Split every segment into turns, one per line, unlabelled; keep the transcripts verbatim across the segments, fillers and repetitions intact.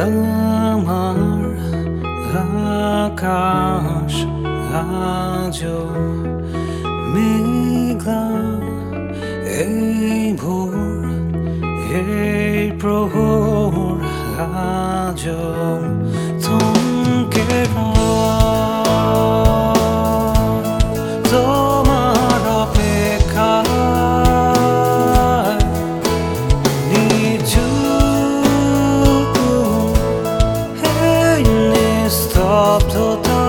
আমার আকাশ আজও মেঘলা, এই ভোর এই প্রহর আজও থমকে তোমার অপেক্ষায় নিঝুম এই নিস্তব্ধতা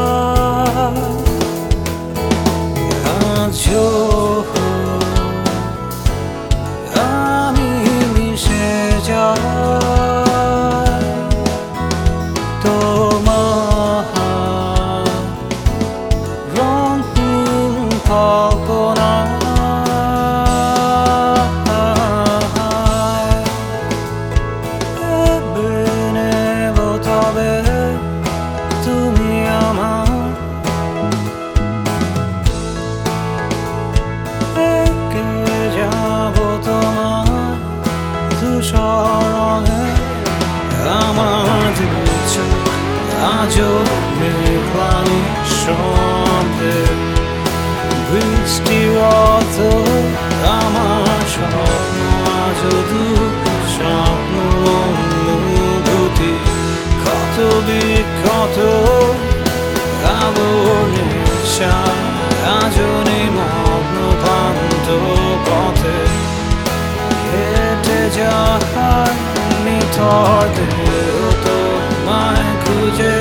আজও আমি মিশে যাই তোমার রঙিন কল্পনায় নেব তবে তুমি আমার একে যাব তোমার তুষারে আমার দিচ্ছ আজও মেঘলা নিঃশব্দে বৃষ্টি রত আমার স্বপ্ন আজও দু স্বপ্ন অনুভূতি ক্ষত বিক্ষত আলোর নেশা আজও নিমগ্ন ক্লান্ত পথে হেঁটে যাই নিথর দেহ তোমায় খুঁজে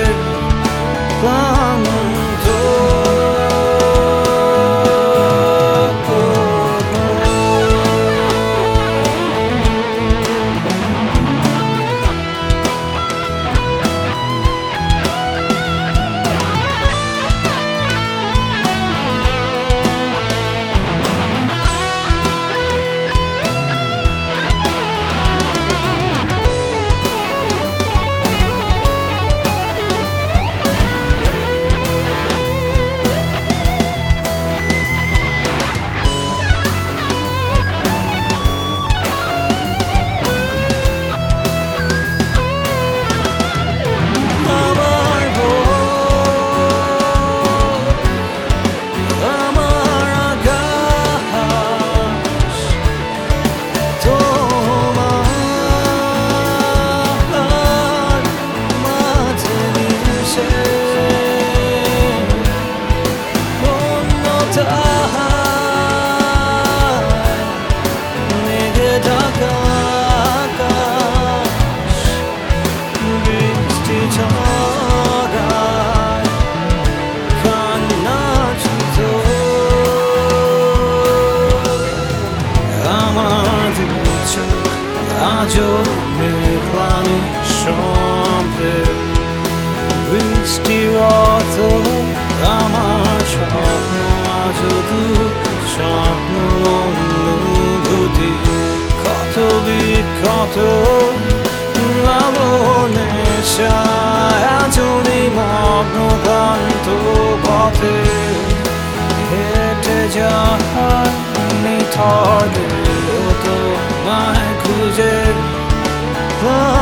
ক্লান্ত আজও মেঘলা নিঃশব্দে বৃষ্টি রত আমার স্বপ্ন আজও দু স্বপ্ন অনুভূতি ক্ষত বিক্ষত আলোর নেশা আজও নিমগ্ন ক্লান্ত পথে হেঁটে যাই নিথর দেহ তোমায় খুঁজে